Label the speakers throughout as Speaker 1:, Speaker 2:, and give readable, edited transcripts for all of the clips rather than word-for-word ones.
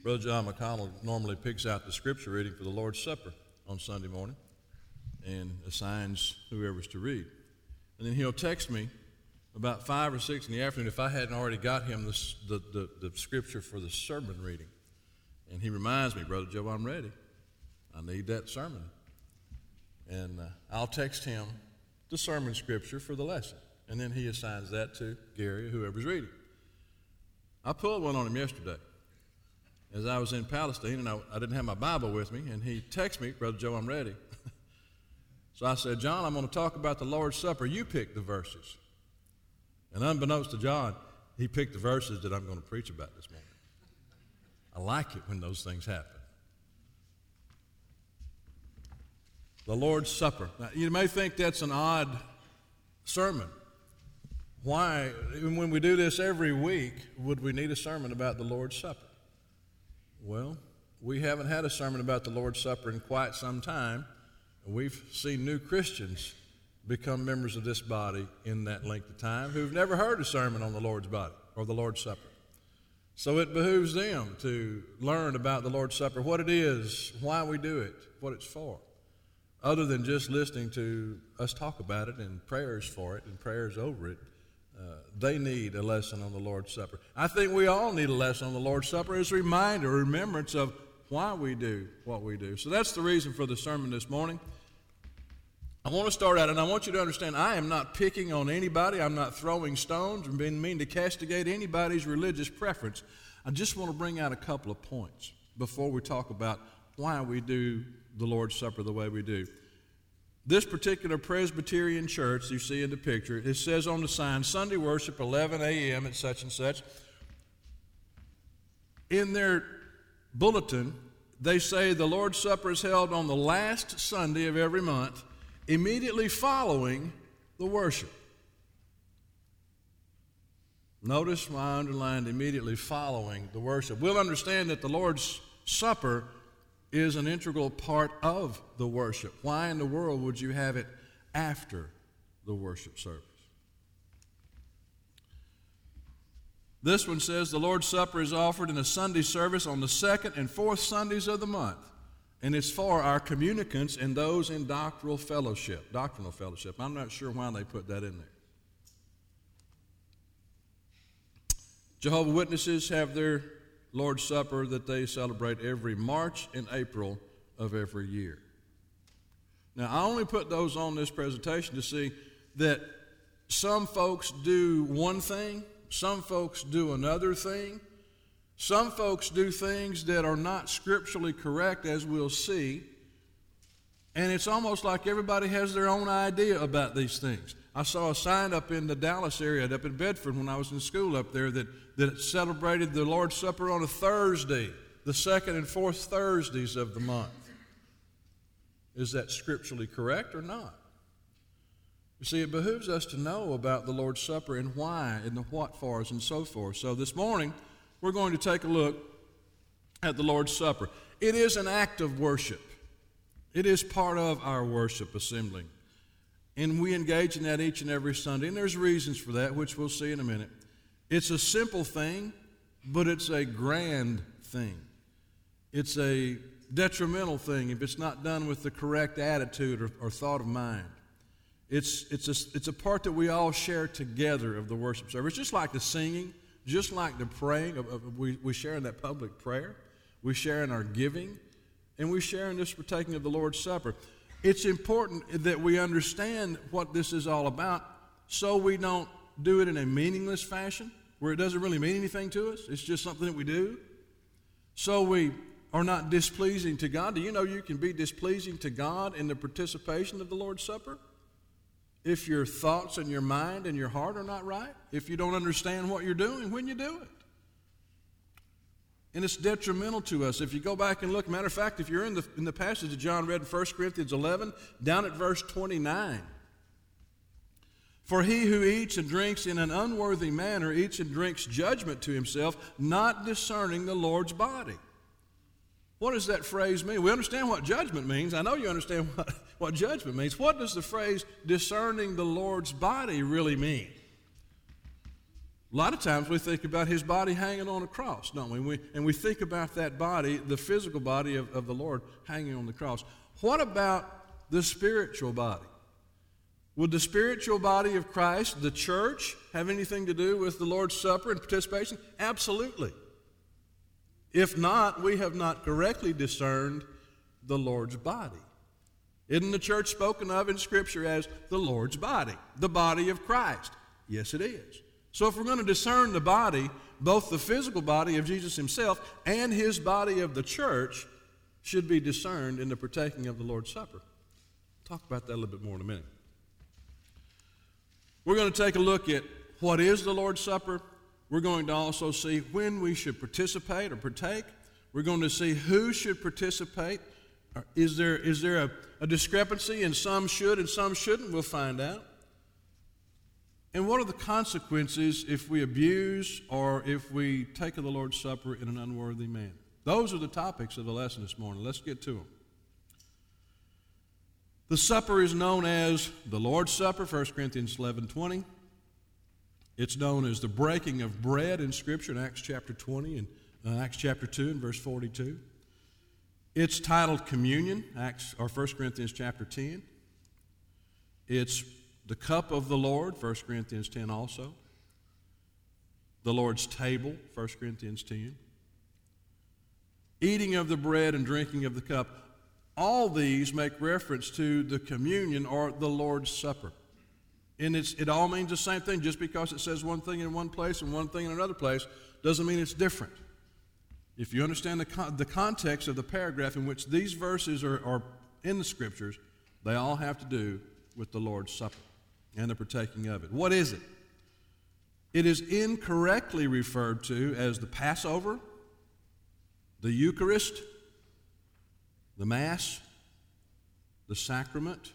Speaker 1: Brother John McConnell normally picks out the scripture reading for the Lord's Supper on Sunday morning and assigns whoever's to read. And then he'll text me about 5 or 6 in the afternoon if I hadn't already got him the scripture for the sermon reading. And he reminds me, Brother Joe, I'm ready. I need that sermon. And I'll text him the sermon scripture for the lesson. And then he assigns that to Gary or whoever's reading. I pulled one on him yesterday as I was in Palestine, and I didn't have my Bible with me, and he texted me, Brother Joe, I'm ready. So I said, John, I'm going to talk about the Lord's Supper. You pick the verses. And unbeknownst to John, he picked the verses that I'm going to preach about this morning. I like it when those things happen. The Lord's Supper. Now, you may think that's an odd sermon. Why, when we do this every week, would we need a sermon about the Lord's Supper? Well, we haven't had a sermon about the Lord's Supper in quite some time. We've seen new Christians become members of this body in that length of time who've never heard a sermon on the Lord's body or the Lord's Supper. So it behooves them to learn about the Lord's Supper, what it is, why we do it, what it's for, other than just listening to us talk about it and prayers for it and prayers over it. They need a lesson on the Lord's Supper. I think we all need a lesson on the Lord's Supper as a reminder, a remembrance of why we do what we do. So that's the reason for the sermon this morning. I want to start out, and I want you to understand, I am not picking on anybody. I'm not throwing stones and being mean to castigate anybody's religious preference. I just want to bring out a couple of points before we talk about why we do the Lord's Supper the way we do. This particular Presbyterian church you see in the picture, it says on the sign, Sunday worship, 11 a.m. at such and such. In their bulletin, they say the Lord's Supper is held on the last Sunday of every month, immediately following the worship. Notice why I underlined immediately following the worship. We'll understand that the Lord's Supper is an integral part of the worship. Why in the world would you have it after the worship service? This one says the Lord's Supper is offered in a Sunday service on the second and fourth Sundays of the month, and it's for our communicants and those in doctrinal fellowship. I'm not sure why they put that in there. Jehovah's Witnesses have their Lord's Supper that they celebrate every March and April of every year. Now, I only put those on this presentation to see that some folks do one thing, some folks do another thing, some folks do things that are not scripturally correct, as we'll see, and it's almost like everybody has their own idea about these things. I saw a sign up in the Dallas area, up in Bedford when I was in school up there, that celebrated the Lord's Supper on a Thursday, the second and fourth Thursdays of the month. Is that scripturally correct or not? You see, it behooves us to know about the Lord's Supper and why and the what fors and so forth. So this morning, we're going to take a look at the Lord's Supper. It is an act of worship. It is part of our worship assembling. And we engage in that each and every Sunday. And there's reasons for that, which we'll see in a minute. It's a simple thing, but it's a grand thing. It's a detrimental thing if it's not done with the correct attitude or thought of mind. It's a part that we all share together of the worship service. Just like the singing, just like the praying. We share in that public prayer. We share in our giving. And we share in this partaking of the Lord's Supper. It's important that we understand what this is all about so we don't do it in a meaningless fashion where it doesn't really mean anything to us. It's just something that we do. So we are not displeasing to God. Do you know you can be displeasing to God in the participation of the Lord's Supper? If your thoughts and your mind and your heart are not right, if you don't understand what you're doing when you do it. And it's detrimental to us. If you go back and look, matter of fact, if you're in the passage that John read in 1 Corinthians 11, down at verse 29, for he who eats and drinks in an unworthy manner eats and drinks judgment to himself, not discerning the Lord's body. What does that phrase mean? We understand what judgment means. I know you understand what judgment means. What does the phrase discerning the Lord's body really mean? A lot of times we think about his body hanging on a cross, don't we? And we think about that body, the physical body of the Lord hanging on the cross. What about the spiritual body? Would the spiritual body of Christ, the church, have anything to do with the Lord's Supper and participation? Absolutely. If not, we have not correctly discerned the Lord's body. Isn't the church spoken of in Scripture as the Lord's body, the body of Christ? Yes, it is. So if we're going to discern the body, both the physical body of Jesus himself and his body of the church should be discerned in the partaking of the Lord's Supper. Talk about that a little bit more in a minute. We're going to take a look at what is the Lord's Supper. We're going to also see when we should participate or partake. We're going to see who should participate. Is there a discrepancy, and some should and some shouldn't? We'll find out. And what are the consequences if we abuse or if we take of the Lord's Supper in an unworthy manner? Those are the topics of the lesson this morning. Let's get to them. The supper is known as the Lord's Supper, 1 Corinthians 11:20. It's known as the breaking of bread in Scripture in Acts chapter 20 and Acts chapter 2 and verse 42. It's titled communion, 1 Corinthians chapter 10. It's the cup of the Lord, 1 Corinthians 10 also. The Lord's table, 1 Corinthians 10. Eating of the bread and drinking of the cup. All these make reference to the communion or the Lord's Supper. And it all means the same thing. Just because it says one thing in one place and one thing in another place doesn't mean it's different. If you understand the context of the paragraph in which these verses are in the Scriptures, they all have to do with the Lord's Supper and the partaking of it. What is it? It is incorrectly referred to as the Passover, the Eucharist, the Mass, the sacrament,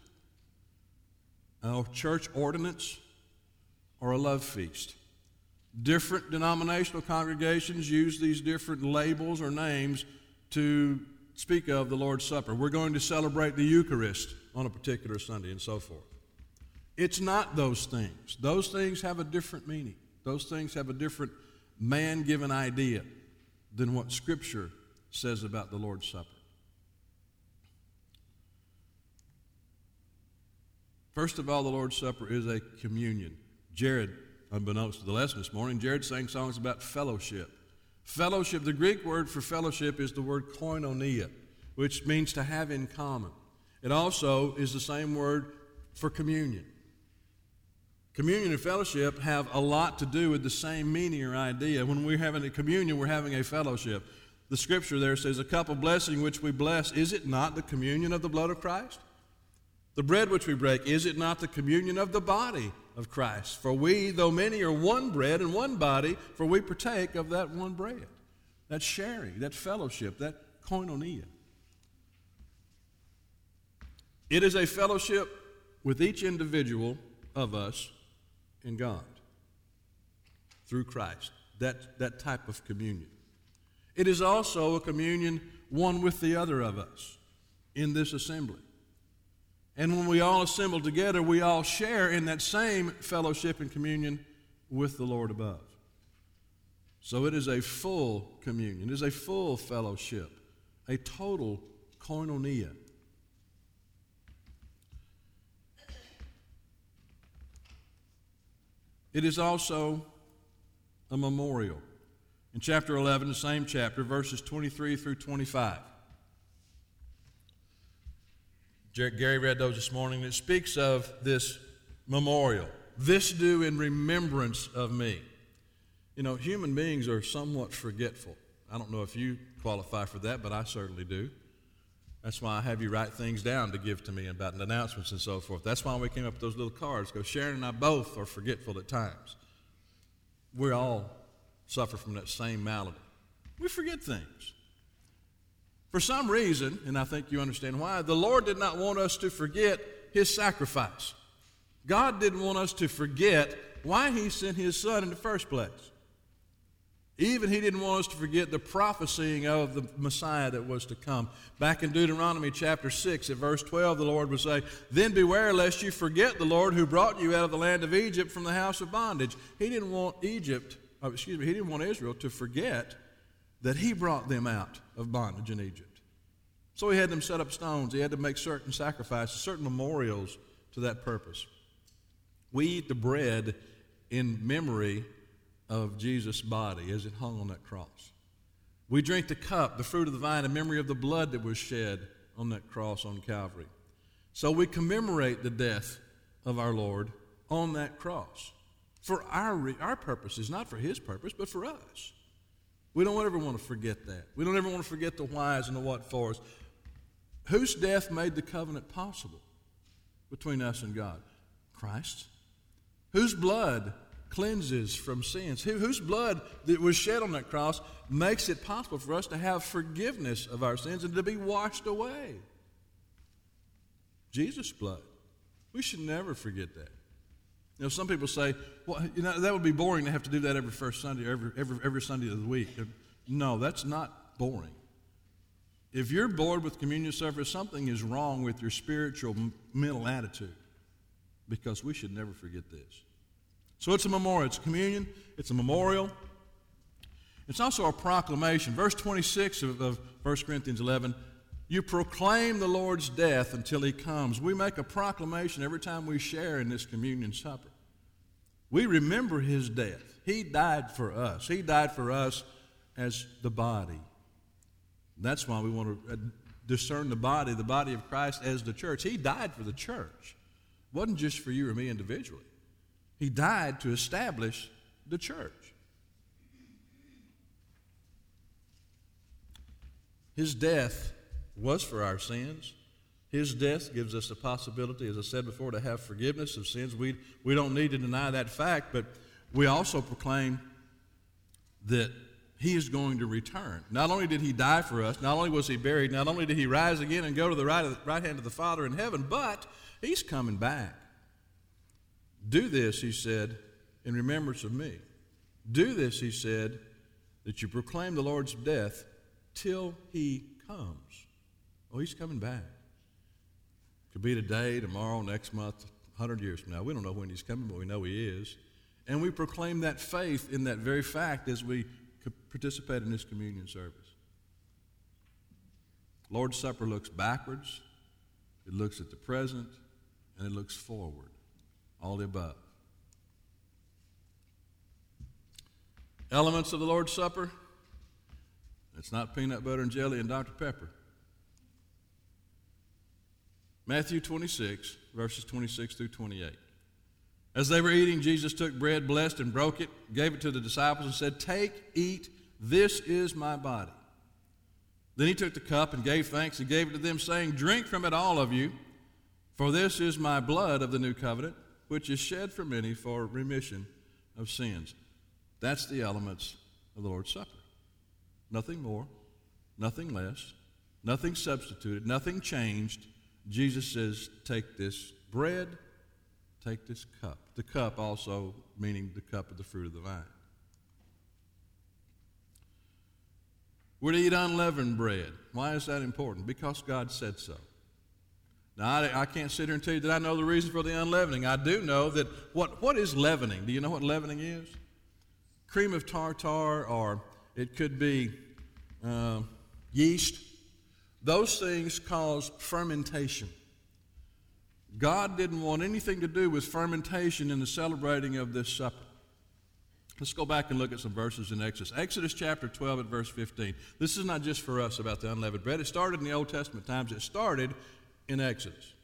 Speaker 1: a church ordinance, or a love feast. Different denominational congregations use these different labels or names to speak of the Lord's Supper. We're going to celebrate the Eucharist on a particular Sunday and so forth. It's not those things. Those things have a different meaning. Those things have a different man-given idea than what Scripture says about the Lord's Supper. First of all, the Lord's Supper is a communion. Jared, unbeknownst to the lesson this morning, Jared sang songs about fellowship. Fellowship, the Greek word for fellowship is the word koinonia, which means to have in common. It also is the same word for communion. Communion and fellowship have a lot to do with the same meaning or idea. When we're having a communion, we're having a fellowship. The Scripture there says, a cup of blessing which we bless, is it not the communion of the blood of Christ? The bread which we break, is it not the communion of the body of Christ? For we, though many, are one bread and one body, for we partake of that one bread. That sharing, that fellowship, that koinonia. It is a fellowship with each individual of us in God through Christ, that type of communion. It is also a communion one with the other of us in this assembly. And when we all assemble together, we all share in that same fellowship and communion with the Lord above. So it is a full communion. It is a full fellowship, a total koinonia. It is also a memorial. In chapter 11, the same chapter, verses 23 through 25. Gary read those this morning. It speaks of this memorial. This do in remembrance of me. You know, human beings are somewhat forgetful. I don't know if you qualify for that, but I certainly do. That's why I have you write things down to give to me about announcements and so forth. That's why we came up with those little cards, because Sharon and I both are forgetful at times. We all suffer from that same malady. We forget things. For some reason, and I think you understand why, the Lord did not want us to forget His sacrifice. God didn't want us to forget why He sent His Son in the first place. Even he didn't want us to forget the prophesying of the Messiah that was to come. Back in Deuteronomy chapter 6 at verse 12, the Lord would say, "Then beware lest you forget the Lord who brought you out of the land of Egypt from the house of bondage." He didn't want he didn't want Israel to forget that he brought them out of bondage in Egypt. So he had them set up stones. He had to make certain sacrifices, certain memorials to that purpose. We eat the bread in memory of Jesus' body as it hung on that cross. We drink the cup, the fruit of the vine, in memory of the blood that was shed on that cross on Calvary. So we commemorate the death of our Lord on that cross for our purposes, not for his purpose, but for us. We don't ever want to forget that. We don't ever want to forget the whys and the what fors. Whose death made the covenant possible between us and God? Christ's. Whose blood cleanses from sins? Whose blood that was shed on that cross makes it possible for us to have forgiveness of our sins and to be washed away? Jesus' blood. We should never forget that. You know, some people say, well, you know, that would be boring to have to do that every first Sunday or every Sunday of the week. No, that's not boring. If you're bored with communion service, something is wrong with your spiritual, mental attitude, because we should never forget this. So it's a memorial. It's a communion. It's a memorial. It's also a proclamation. Verse 26 of 1 Corinthians 11, you proclaim the Lord's death until he comes. We make a proclamation every time we share in this communion supper. We remember his death. He died for us. He died for us as the body. That's why we want to discern the body of Christ as the church. He died for the church. It wasn't just for you or me individually. He died to establish the church. His death was for our sins. His death gives us the possibility, as I said before, to have forgiveness of sins. We don't need to deny that fact, but we also proclaim that he is going to return. Not only did he die for us, not only was he buried, not only did he rise again and go to the right hand of the Father in heaven, but he's coming back. Do this, he said, in remembrance of me. Do this, he said, that you proclaim the Lord's death till he comes. Oh, he's coming back. Could be today, tomorrow, next month, 100 years from now. We don't know when he's coming, but we know he is. And we proclaim that faith in that very fact as we participate in this communion service. Lord's Supper looks backwards, it looks at the present, and it looks forward. All the above. Elements of the Lord's Supper. It's not peanut butter and jelly and Dr. Pepper. Matthew 26, verses 26 through 28. As they were eating, Jesus took bread, blessed and broke it, gave it to the disciples and said, "Take, eat, this is my body." Then he took the cup and gave thanks and gave it to them, saying, "Drink from it, all of you, for this is my blood of the new covenant, which is shed for many for remission of sins." That's the elements of the Lord's Supper. Nothing more, nothing less, nothing substituted, nothing changed. Jesus says, take this bread, take this cup. The cup also meaning the cup of the fruit of the vine. We're to eat unleavened bread. Why is that important? Because God said so. Now, I can't sit here and tell you that I know the reason for the unleavening. I do know that what is leavening? Do you know what leavening is? Cream of tartar, or it could be yeast. Those things cause fermentation. God didn't want anything to do with fermentation in the celebrating of this supper. Let's go back and look at some verses in Exodus. Exodus chapter 12 at verse 15. This is not just for us about the unleavened bread. It started in the Old Testament times. It started in Exodus.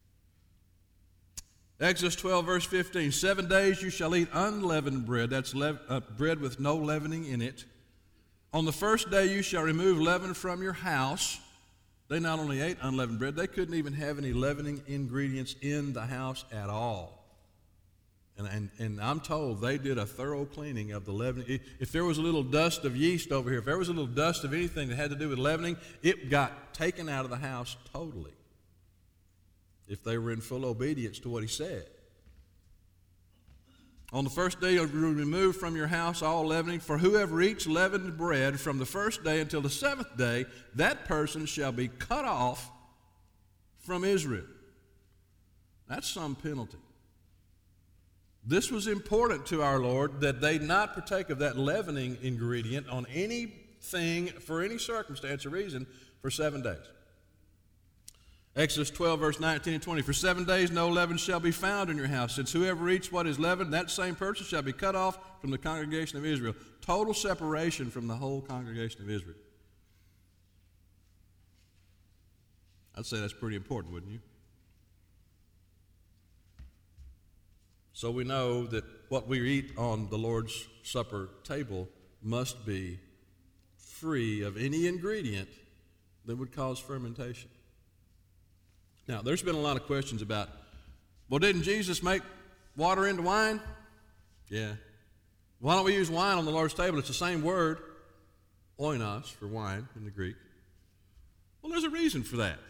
Speaker 1: Exodus 12 verse 15. 7 days you shall eat unleavened bread. That's bread with no leavening in it. On the first day you shall remove leaven from your house. They not only ate unleavened bread, they couldn't even have any leavening ingredients in the house at all. And I'm told they did a thorough cleaning of the leavening. If there was a little dust of yeast over here, if there was a little dust of anything that had to do with leavening, it got taken out of the house totally, if they were in full obedience to what he said. On the first day, you will remove from your house all leavening, for whoever eats leavened bread from the first day until the seventh day, that person shall be cut off from Israel. That's some penalty. This was important to our Lord, that they not partake of that leavening ingredient on anything, for any circumstance or reason, for 7 days. Exodus 12, verse 19 and 20. For 7 days no leaven shall be found in your house, since whoever eats what is leavened, that same person shall be cut off from the congregation of Israel. Total separation from the whole congregation of Israel. I'd say that's pretty important, wouldn't you? So we know that what we eat on the Lord's Supper table must be free of any ingredient that would cause fermentation. Now, there's been a lot of questions about, well, didn't Jesus make water into wine? Yeah. Why don't we use wine on the Lord's table? It's the same word, oinos, for wine in the Greek. Well, there's a reason for that.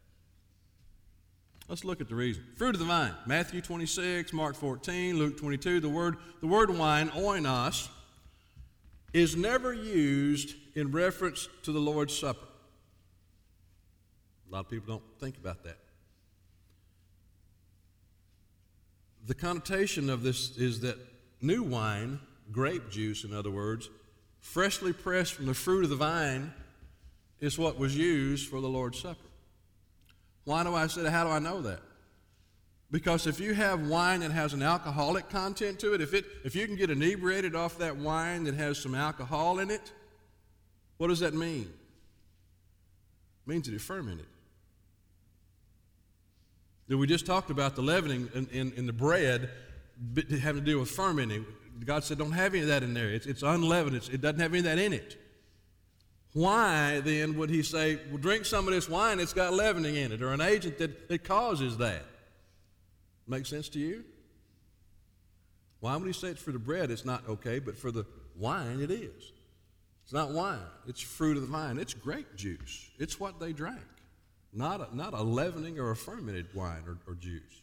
Speaker 1: Let's look at the reason. Fruit of the vine. Matthew 26, Mark 14, Luke 22. The word wine, oinos, is never used in reference to the Lord's Supper. A lot of people don't think about that. The connotation of this is that new wine, grape juice in other words, freshly pressed from the fruit of the vine, is what was used for the Lord's Supper. Why do I say that? How do I know that? Because if you have wine that has an alcoholic content to it, if you can get inebriated off that wine that has some alcohol in it, what does that mean? It means that it fermented. That we just talked about the leavening in the bread having to do with fermenting. God said, don't have any of that in there. It's unleavened. It doesn't have any of that in it. Why, then, would he say, well, drink some of this wine, it's got leavening in it, or an agent that causes that? Make sense to you? Why would he say it's for the bread, it's not okay, but for the wine, it is? It's not wine. It's fruit of the vine. It's grape juice. It's what they drank, not a leavening or a fermented wine or juice.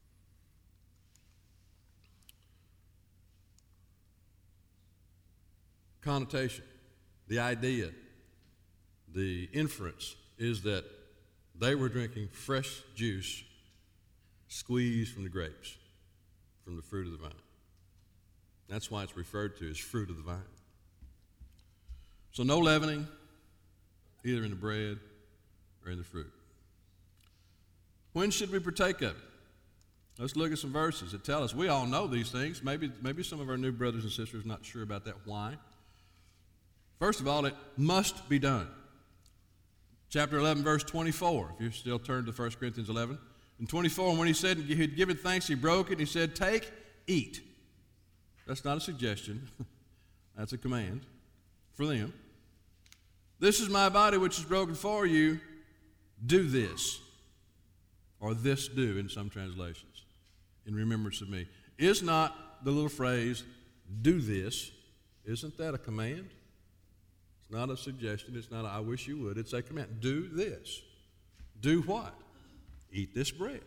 Speaker 1: Connotation, the idea, the inference is that they were drinking fresh juice squeezed from the grapes, from the fruit of the vine. That's why it's referred to as fruit of the vine. So no leavening, either in the bread or in the fruit. When should we partake of it? Let's look at some verses that tell us. We all know these things. Maybe some of our new brothers and sisters are not sure about that. Why? First of all, it must be done. Chapter 11, verse 24, if you still turn to 1 Corinthians 11. In 24, when he said he'd given thanks, he broke it, and he said, take, eat. That's not a suggestion. That's a command for them. This is my body which is broken for you. Do this. Or this do in some translations. In remembrance of me. Is not the little phrase, do this, isn't that a command? It's not a suggestion. It's not a, I wish you would. It's a command. Do this. Do what? Eat this bread.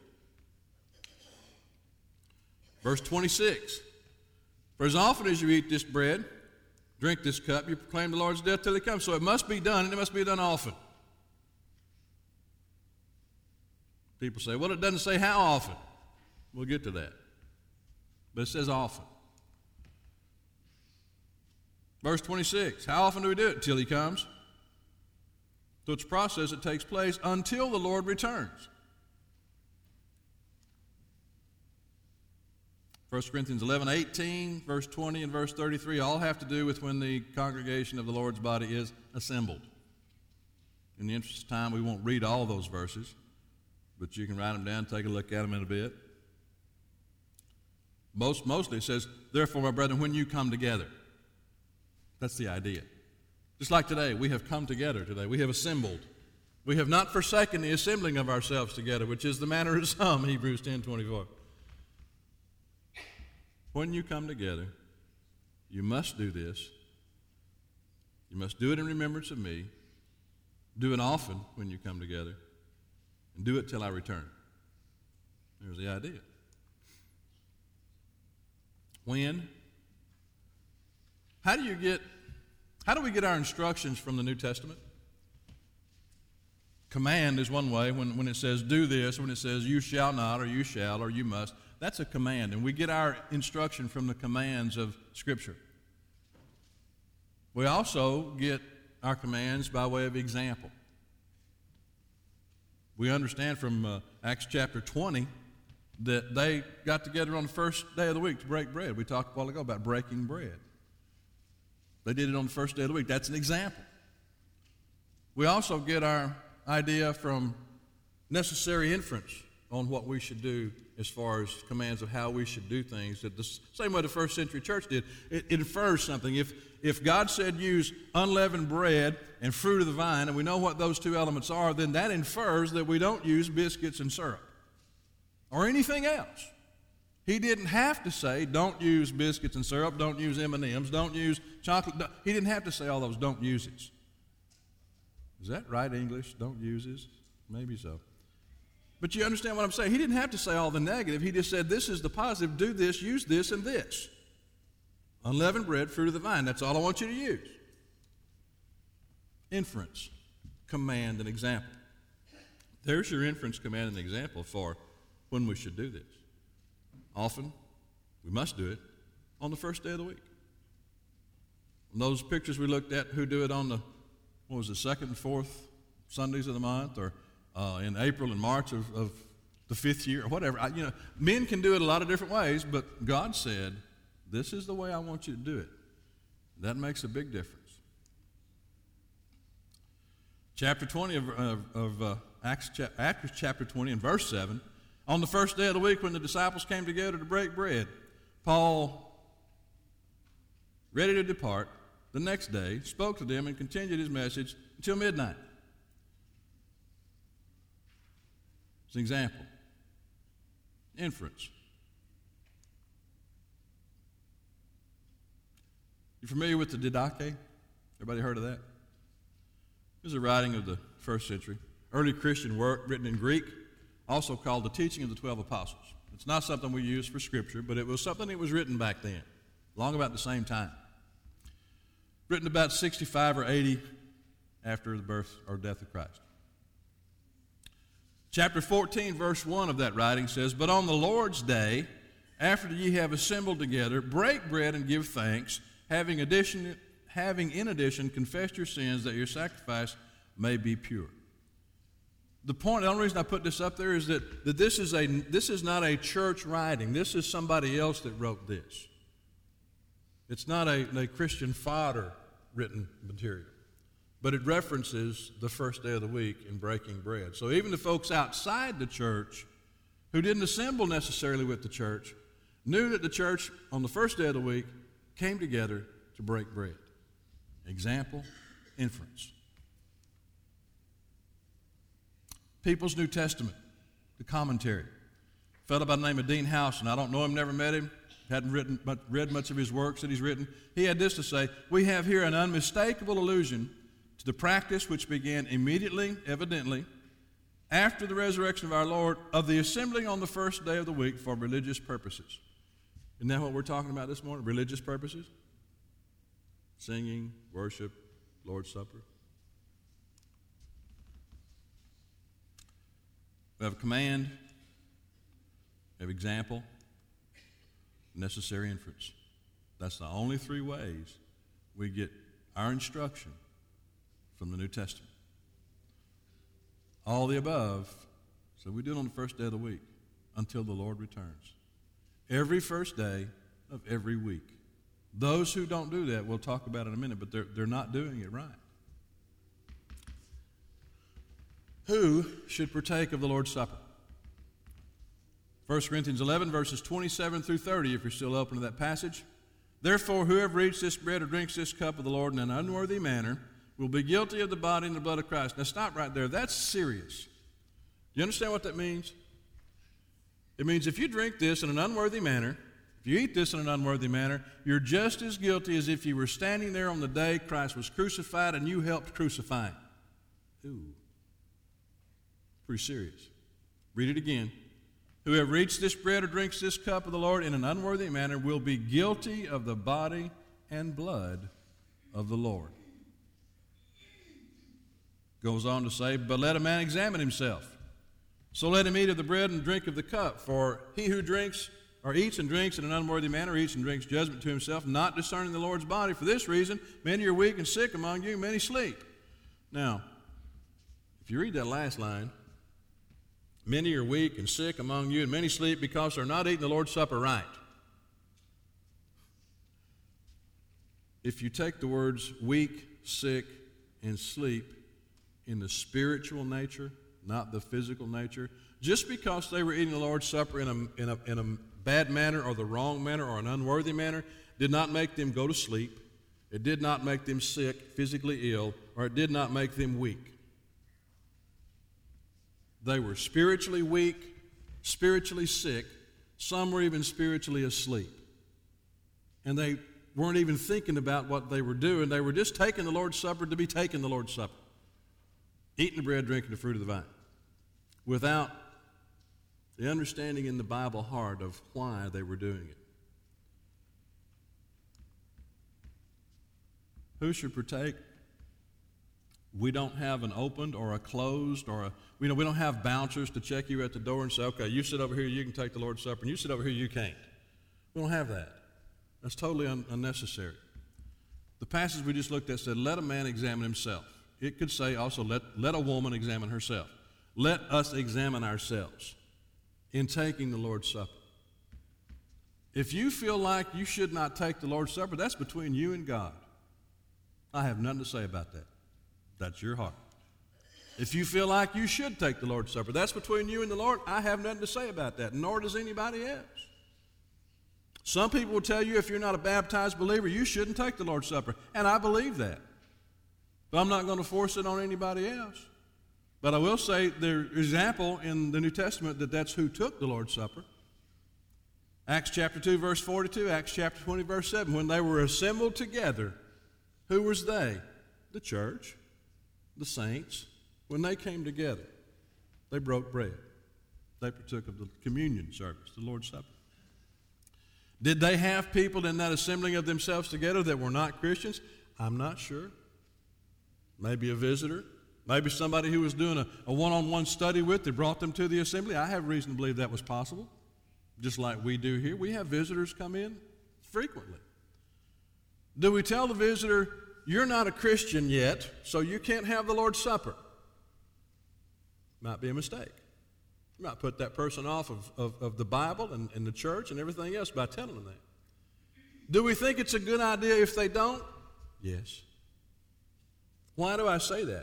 Speaker 1: Verse 26. For as often as you eat this bread, drink this cup, you proclaim the Lord's death till he comes. So it must be done, and it must be done often. People say, well, it doesn't say how often. We'll get to that. But it says often. Verse 26, how often do we do it? Till he comes. So it's a process that takes place until the Lord returns. 1 Corinthians 11, 18, verse 20, and verse 33 all have to do with when the congregation of the Lord's body is assembled. In the interest of time, we won't read all those verses, but you can write them down, take a look at them in a bit. Mostly it says, therefore, my brethren, when you come together. That's the idea. Just like today, we have come together today. We have assembled. We have not forsaken the assembling of ourselves together, which is the manner of some, Hebrews 10:24. When you come together, you must do this. You must do it in remembrance of me. Do it often when you come together. And do it till I return. There's the idea. When? How do we get our instructions from the New Testament? Command is one way. When it says do this, when it says you shall not, or you shall, or you must, that's a command. And we get our instruction from the commands of Scripture. We also get our commands by way of example. We understand from Acts chapter 20 that they got together on the first day of the week to break bread. We talked a while ago about breaking bread. They did it on the first day of the week. That's an example. We also get our idea from necessary inference on what we should do as far as commands of how we should do things. That the same way the first century church did, it infers something. If God said use unleavened bread and fruit of the vine, and we know what those two elements are, then that infers that we don't use biscuits and syrup or anything else. He didn't have to say don't use biscuits and syrup, don't use M&Ms, don't use chocolate. He didn't have to say all those don't uses. Is that right English? Don't uses? Maybe so. But you understand what I'm saying? He didn't have to say all the negative. He just said this is the positive, do this, use this, and this. Unleavened bread, fruit of the vine. That's all I want you to use. Inference, command, and example. There's your inference, command, and example for when we should do this. Often, we must do it on the first day of the week. And those pictures we looked at who do it on the, second and fourth Sundays of the month, or in April and March of the fifth year, or whatever. Men can do it a lot of different ways, but God said, this is the way I want you to do it. That makes a big difference. Chapter 20 of Acts chapter 20 and verse 7, on the first day of the week when the disciples came together to break bread, Paul, ready to depart, the next day spoke to them and continued his message until midnight. It's an example. Inference. You familiar with the Didache? Everybody heard of that? It was a writing of the first century. Early Christian work written in Greek, also called the Teaching of the 12 Apostles. It's not something we use for Scripture, but it was something that was written back then, long about the same time. Written about 65 or 80 after the birth or death of Christ. Chapter 14, verse 1 of that writing says, "But on the Lord's day, after ye have assembled together, break bread and give thanks, having in addition confessed your sins, that your sacrifice may be pure." The only reason I put this up there is that this is not a church writing. This is somebody else that wrote this. It's not a Christian father written material, but it references the first day of the week in breaking bread. So even the folks outside the church who didn't assemble necessarily with the church knew that the church on the first day of the week came together to break bread. Example, inference. People's New Testament, the commentary. A fellow by the name of Dean Howson. I don't know him, never met him, hadn't read much of his works that he's written. He had this to say: "We have here an unmistakable allusion to the practice which began immediately, evidently, after the resurrection of our Lord, of the assembling on the first day of the week for religious purposes." Isn't that what we're talking about this morning? Religious purposes? Singing, worship, Lord's Supper. We have a command, we have example, necessary inference. That's the only three ways we get our instruction from the New Testament. All the above, so we do it on the first day of the week until the Lord returns. Every first day of every week. Those who don't do that, we'll talk about in a minute, but they're not doing it right. Who should partake of the Lord's Supper? 1 Corinthians 11, verses 27 through 30, if you're still open to that passage. "Therefore, whoever eats this bread or drinks this cup of the Lord in an unworthy manner will be guilty of the body and the blood of Christ." Now stop right there. That's serious. Do you understand what that means? It means if you drink this in an unworthy manner, if you eat this in an unworthy manner, you're just as guilty as if you were standing there on the day Christ was crucified and you helped crucify him. Ooh. Pretty serious. Read it again. Whoever eats this bread or drinks this cup of the Lord in an unworthy manner will be guilty of the body and blood of the Lord. Goes on to say, but let a man examine himself. So let him eat of the bread and drink of the cup. For he who drinks or eats and drinks in an unworthy manner eats and drinks judgment to himself, not discerning the Lord's body. For this reason, many are weak and sick among you, many sleep. Now, if you read that last line, many are weak and sick among you, and many sleep because they're not eating the Lord's Supper right. If you take the words weak, sick, and sleep in the spiritual nature, not the physical nature, just because they were eating the Lord's Supper in a bad manner or the wrong manner or an unworthy manner did not make them go to sleep. It did not make them sick, physically ill, or it did not make them weak. They were spiritually weak, spiritually sick. Some were even spiritually asleep. And they weren't even thinking about what they were doing. They were just taking the Lord's Supper to be taking the Lord's Supper. Eating the bread, drinking the fruit of the vine. Without the understanding in the Bible heart of why they were doing it. Who should partake? We don't have an opened or a closed or we don't have bouncers to check you at the door and say, okay, you sit over here, you can take the Lord's Supper, and you sit over here, you can't. We don't have that. That's totally unnecessary. The passage we just looked at said, let a man examine himself. It could say also, let a woman examine herself. Let us examine ourselves in taking the Lord's Supper. If you feel like you should not take the Lord's Supper, that's between you and God. I have nothing to say about that. That's your heart. If you feel like you should take the Lord's Supper, that's between you and the Lord. I have nothing to say about that, nor does anybody else. Some people will tell you if you're not a baptized believer, you shouldn't take the Lord's Supper, and I believe that. But I'm not going to force it on anybody else. But I will say there's an example in the New Testament that that's who took the Lord's Supper. Acts chapter 2, verse 42, Acts chapter 20, verse 7. When they were assembled together, who was they? The church, the saints. When they came together, they broke bread. They partook of the communion service, the Lord's Supper. Did they have people in that assembling of themselves together that were not Christians? I'm not sure. Maybe a visitor. Maybe somebody who was doing a one-on-one study with, they brought them to the assembly. I have reason to believe that was possible, just like we do here. We have visitors come in frequently. Do we tell the visitor, you're not a Christian yet, so you can't have the Lord's Supper? Might be a mistake. You might put that person off of the Bible and the church and everything else by telling them that. Do we think it's a good idea if they don't? Yes. Why do I say that?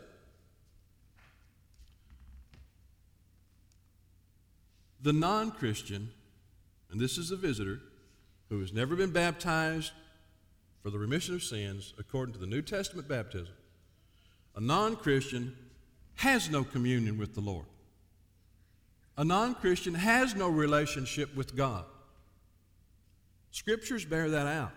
Speaker 1: The non-Christian, and this is a visitor, who has never been baptized for the remission of sins according to the New Testament baptism, a non-Christian has no communion with the Lord. A non-Christian has no relationship with God. Scriptures bear that out.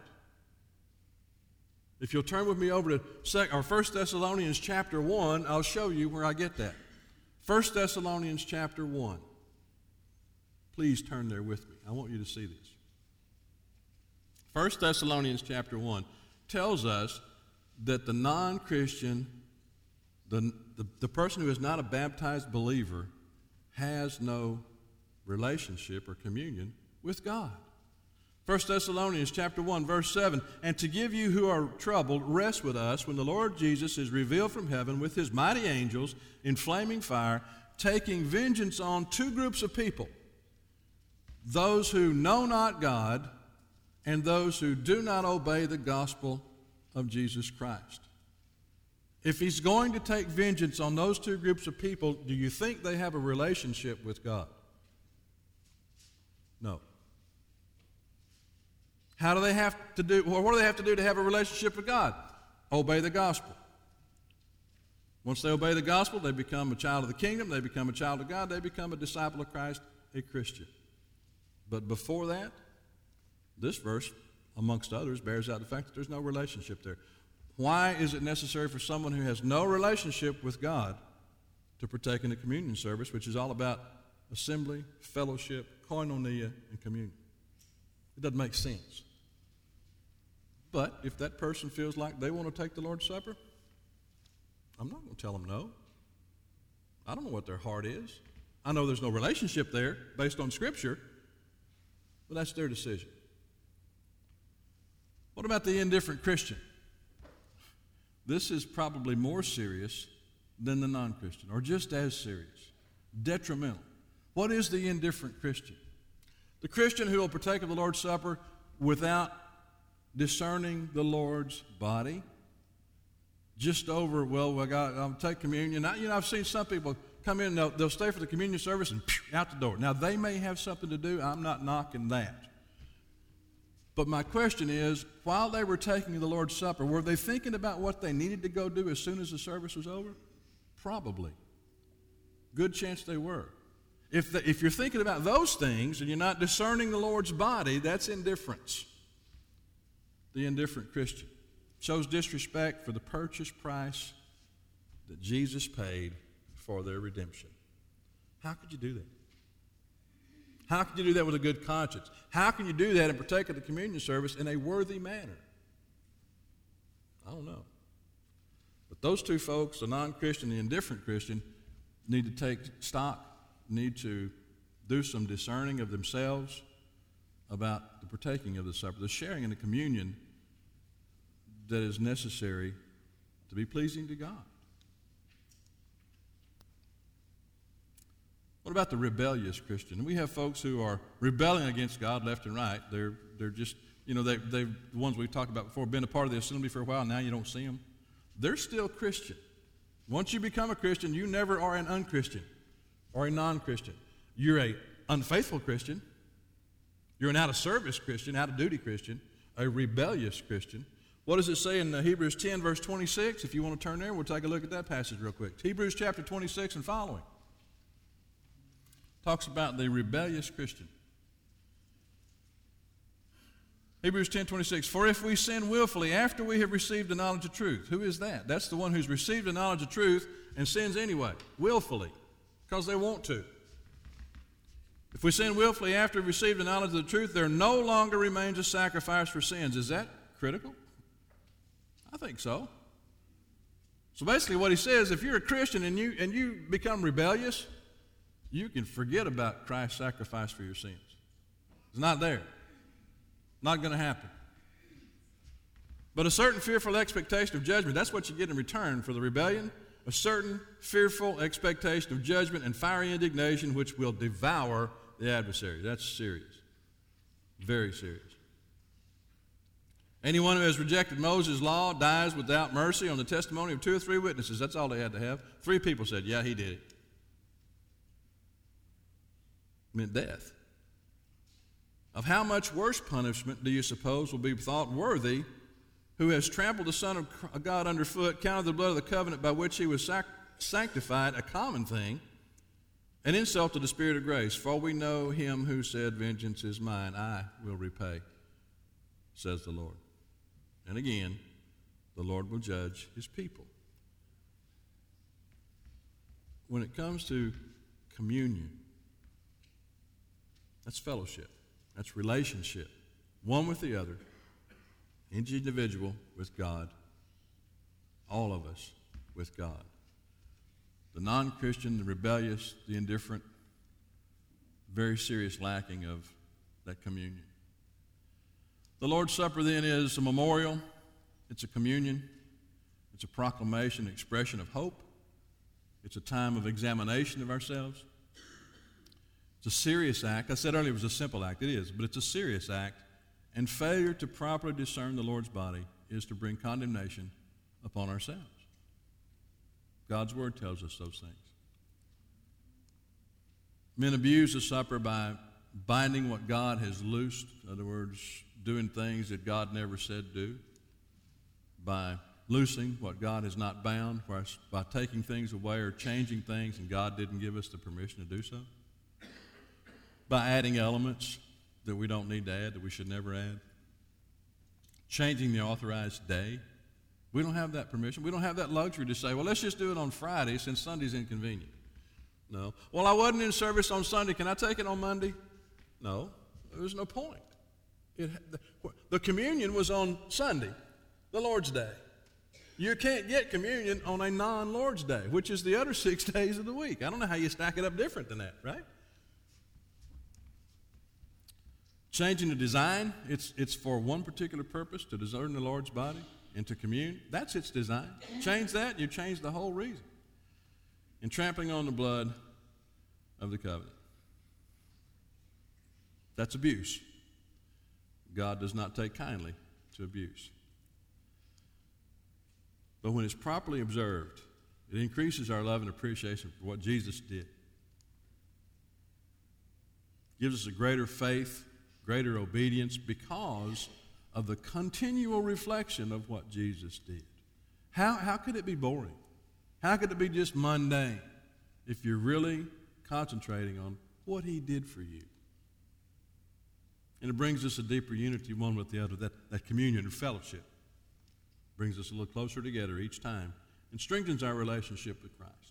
Speaker 1: If you'll turn with me over to 1 Thessalonians chapter 1, I'll show you where I get that. 1 Thessalonians chapter 1. Please turn there with me. I want you to see this. 1 Thessalonians chapter 1 tells us that the non-Christian, the person who is not a baptized believer, has no relationship or communion with God. 1 Thessalonians chapter 1, verse 7, and to give you who are troubled rest with us when the Lord Jesus is revealed from heaven with his mighty angels in flaming fire, taking vengeance on two groups of people, those who know not God and those who do not obey the gospel of Jesus Christ. If he's going to take vengeance on those two groups of people, do you think they have a relationship with God? No. How do they have to do, well, what do they have to do to have a relationship with God? Obey the gospel. Once they obey the gospel, they become a child of the kingdom, they become a child of God, they become a disciple of Christ, a Christian. But before that, this verse, amongst others, bears out the fact that there's no relationship there. Why is it necessary for someone who has no relationship with God to partake in the communion service, which is all about assembly, fellowship, koinonia, and communion. It doesn't make sense. But if that person feels like they want to take the Lord's Supper, I'm not going to tell them no. I don't know what their heart is. I know there's no relationship there based on Scripture, but that's their decision. What about the indifferent Christian? This is probably more serious than the non-Christian, or just as serious, detrimental. What is the indifferent Christian? The Christian who will partake of the Lord's Supper without discerning the Lord's body, just over, I'll take communion. I've seen some people come in, they'll stay for the communion service and out the door. Now, they may have something to do. I'm not knocking that. But my question is, while they were taking the Lord's Supper, were they thinking about what they needed to go do as soon as the service was over? Probably. Good chance they were. If you're thinking about those things and you're not discerning the Lord's body, that's indifference. The indifferent Christian shows disrespect for the purchase price that Jesus paid for their redemption. How could you do that? How can you do that with a good conscience? How can you do that and partake of the communion service in a worthy manner? I don't know. But those two folks, the non-Christian and the indifferent Christian, need to take stock, need to do some discerning of themselves about the partaking of the supper, the sharing in the communion that is necessary to be pleasing to God. What about the rebellious Christian? We have folks who are rebelling against God left and right. They're just, they've the ones we talked about before, been a part of the assembly for a while, now you don't see them. They're still Christian. Once you become a Christian, you never are an unchristian or a non-Christian. You're an unfaithful Christian. You're an out-of-service Christian, out-of-duty Christian, a rebellious Christian. What does it say in Hebrews 10, verse 26? If you want to turn there, we'll take a look at that passage real quick. Hebrews chapter 26 and following talks about the rebellious Christian. Hebrews 10:26, for if we sin willfully after we have received the knowledge of truth. Who is that? That's the one who's received the knowledge of truth and sins anyway, willfully, because they want to. If we sin willfully after we've received the knowledge of the truth, there no longer remains a sacrifice for sins. Is that critical? I think so. So basically what he says, if you're a Christian and you become rebellious, you can forget about Christ's sacrifice for your sins. It's not there. Not going to happen. But a certain fearful expectation of judgment, that's what you get in return for the rebellion. A certain fearful expectation of judgment and fiery indignation which will devour the adversary. That's serious. Very serious. Anyone who has rejected Moses' law dies without mercy on the testimony of 2 or 3 witnesses. That's all they had to have. 3 people said, yeah, he did it. It meant death. Of how much worse punishment do you suppose will be thought worthy who has trampled the Son of God underfoot, counted the blood of the covenant by which he was sanctified a common thing, and insulted the Spirit of grace? For we know him who said, vengeance is mine, I will repay, says the Lord. And again, the Lord will judge his people. When it comes to communion, that's fellowship. That's relationship. One with the other. Each individual with God. All of us with God. The non-Christian, the rebellious, the indifferent, very serious lacking of that communion. The Lord's Supper then is a memorial. It's a communion. It's a proclamation, expression of hope. It's a time of examination of ourselves. It's a serious act. I said earlier it was a simple act. It is, but it's a serious act. And failure to properly discern the Lord's body is to bring condemnation upon ourselves. God's Word tells us those things. Men abuse the supper by binding what God has loosed. In other words, doing things that God never said do. By loosing what God has not bound, by taking things away or changing things and God didn't give us the permission to do so. By adding elements that we don't need to add, that we should never add. Changing the authorized day. We don't have that permission. We don't have that luxury to say, well, let's just do it on Friday since Sunday's inconvenient. No. Well, I wasn't in service on Sunday. Can I take it on Monday? No. There's no point. The communion was on Sunday, the Lord's Day. You can't get communion on a non-Lord's Day, which is the other 6 days of the week. I don't know how you stack it up different than that, right? Changing the design, it's for one particular purpose, to discern the Lord's body and to commune. That's its design. Change that, you change the whole reason. And trampling on the blood of the covenant. That's abuse. God does not take kindly to abuse. But when it's properly observed, it increases our love and appreciation for what Jesus did. Gives us a greater faith, greater obedience because of the continual reflection of what Jesus did. How could it be boring? How could it be just mundane if you're really concentrating on what he did for you? And it brings us a deeper unity one with the other, that communion and fellowship. Brings us a little closer together each time and strengthens our relationship with Christ.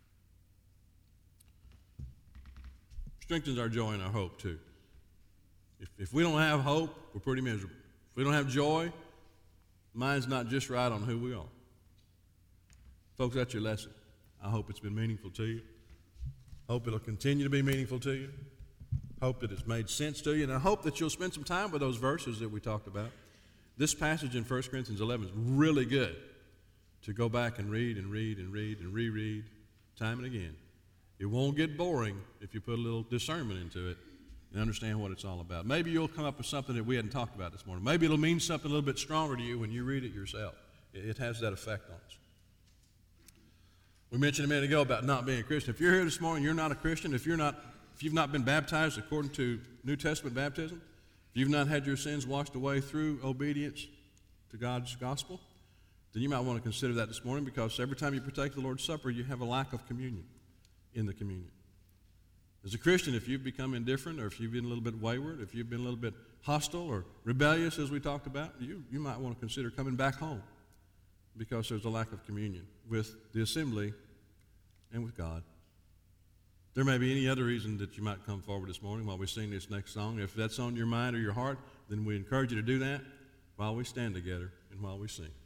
Speaker 1: Strengthens our joy and our hope too. If we don't have hope, we're pretty miserable. If we don't have joy, mind's not just right on who we are. Folks, that's your lesson. I hope it's been meaningful to you. Hope it'll continue to be meaningful to you. Hope that it's made sense to you. And I hope that you'll spend some time with those verses that we talked about. This passage in 1 Corinthians 11 is really good to go back and read and read and read and reread time and again. It won't get boring if you put a little discernment into it and understand what it's all about. Maybe you'll come up with something that we hadn't talked about this morning. Maybe it'll mean something a little bit stronger to you when you read it yourself. It has that effect on us. We mentioned a minute ago about not being a Christian. If you're here this morning, you're not a Christian. If you've not been baptized according to New Testament baptism, if you've not had your sins washed away through obedience to God's gospel, then you might want to consider that this morning, because every time you partake of the Lord's Supper, you have a lack of communion in the communion. As a Christian, if you've become indifferent, or if you've been a little bit wayward, if you've been a little bit hostile or rebellious, as we talked about, you might want to consider coming back home, because there's a lack of communion with the assembly and with God. There may be any other reason that you might come forward this morning while we sing this next song. If that's on your mind or your heart, then we encourage you to do that while we stand together and while we sing.